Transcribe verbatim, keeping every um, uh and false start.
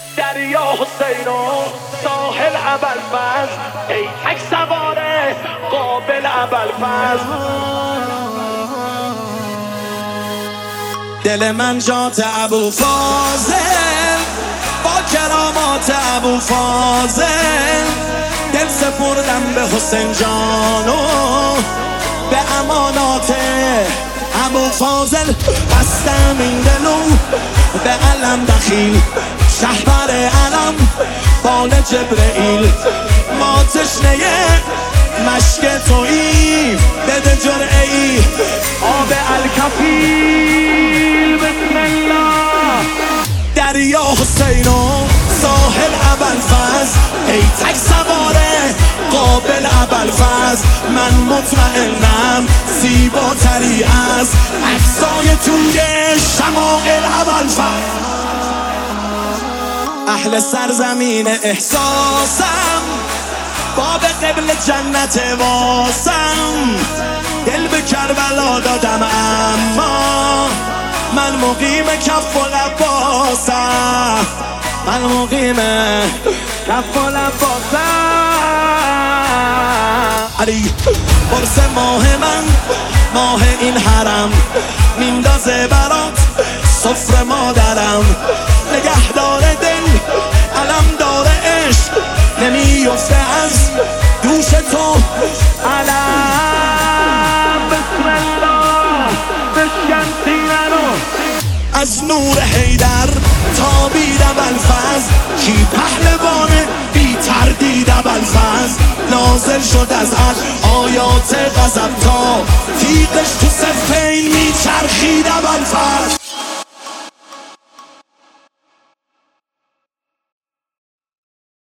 دریا حسین و ساحل ابوالفضل، ای تک سواره قابل ابوالفضل. دل من جات ابوالفاضل، با کرامات ابوالفاضل، دل سپردم به حسین جانو به امانات ابوالفاضل. بستم این دلو به علم دخیل، شهبر علم بال جبرئیل. ما تشنه مشک تویی، بده جرعه ای آب الکفیل. بسم الله. دریا حسین و ساحل ابوالفضل، ای تک سواره قابل ابوالفضل. من مطمئنم زیباتری از عکسای توی شمائل ابوالفضل. اهل سرزمین احساسم، باب قبل جنت واسم. دل به کربلا دادم اما من مقیم کف و لباسم. من مقیم کف و لباسم. علی برس ماه من، ماه این حرم، میندازه برات سفره مادرم. نگهدار دل علم داره عشق، نمیفته از دوش تو علم. بسم الله. بشکن سینه رو از نور حیدر تابید ابوالفضل. کی پهلوانه بی تردید ابوالفضل. نازل شد از عرش آیات غضب تا تیغش تو صفین میچرخید ابوالفضل.